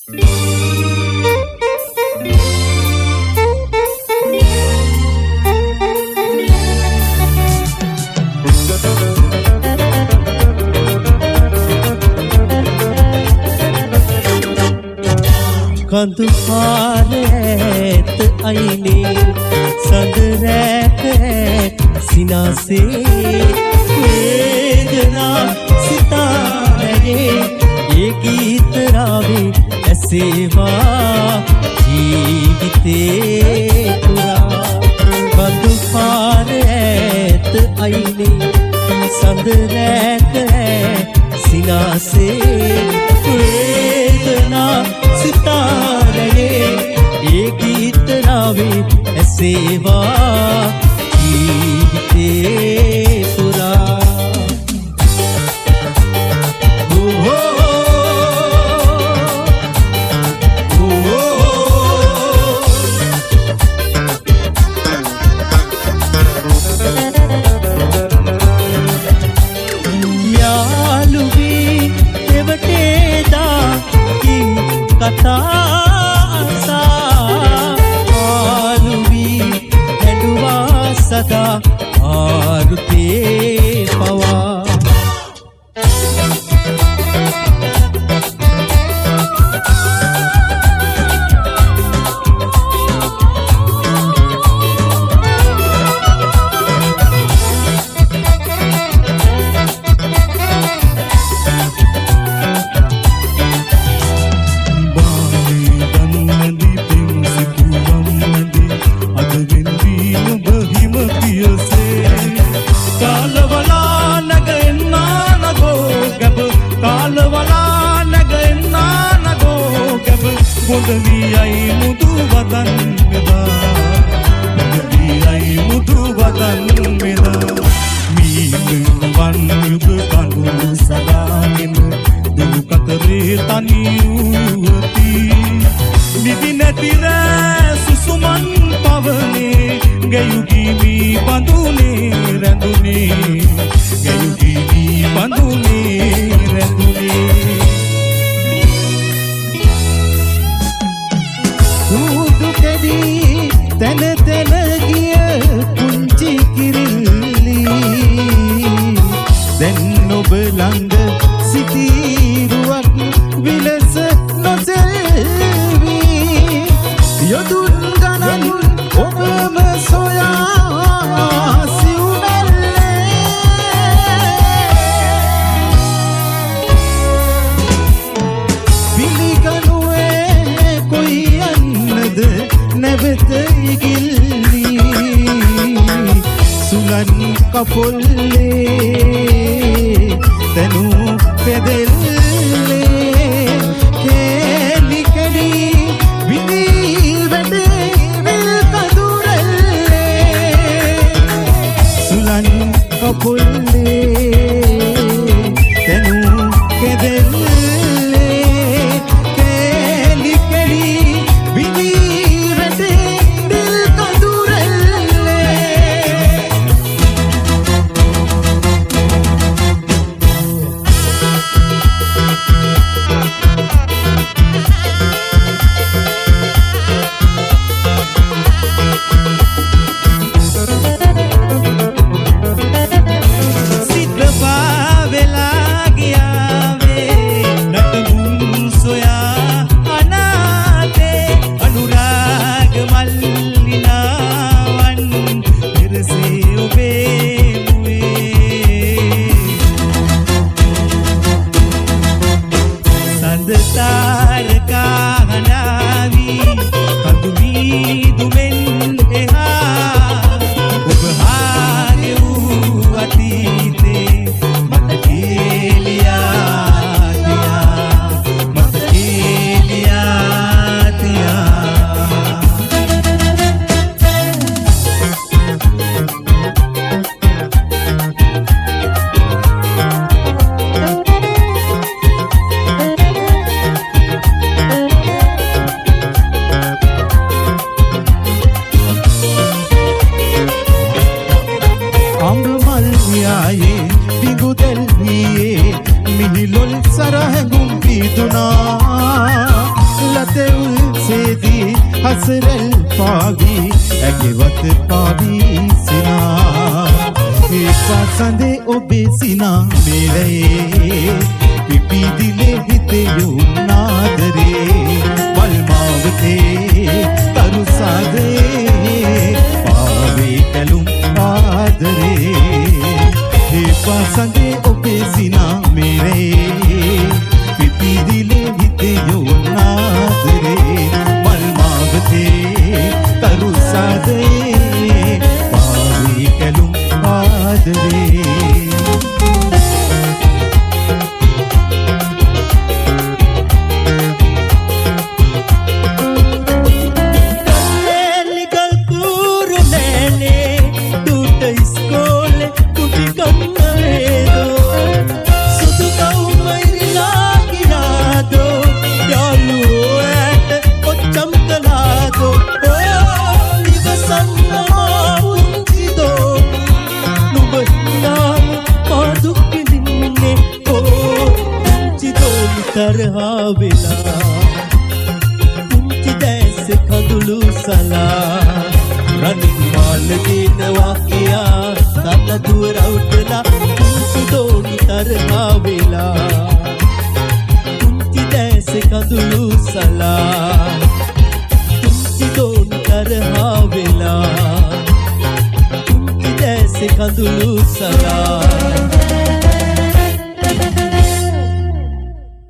කඳු පාරේත අයිනේ සඳ රැක සිනාසේ වේදනා සිතාරේ ඒ ගීත රාවේ ඇසේවා ජීවිතේ පුරා කඳු පාරේත අයිනේ සඳ රැක සිනාසේ වේදනා सितारे ये गीत रावे ऐसेवा जीते पुरा यालुवी देवटेदा की कथा आलुवी हेडुआ सदा आरुते पवा පසරල් පාවි ඇගෙවත පාවි සිනා පාසඳේ ඔබේ සිනා මේරයේ පිපිදිලේ හිතෙයු නාදරේ වල්මාවතේ තරු සාදේ පාවේ කැලුම් ආදරේ පාසඳේ ඔබේ සිනා මේරයේ පිපිදිලේ හිතෙයු නාදරේ වල්මාවතේ තරු සාදේ පාවේ කැලුම් ආදරේ तरहा विला पुंच दैस खंदुलु सला रनिमाल दिन वाकिया तन दूर उठला पुंच दोनी तरहा विला पुंच दैस खंदुलु सला पुंच दोनी तरहा विला पुंच दैस खंदुलु सला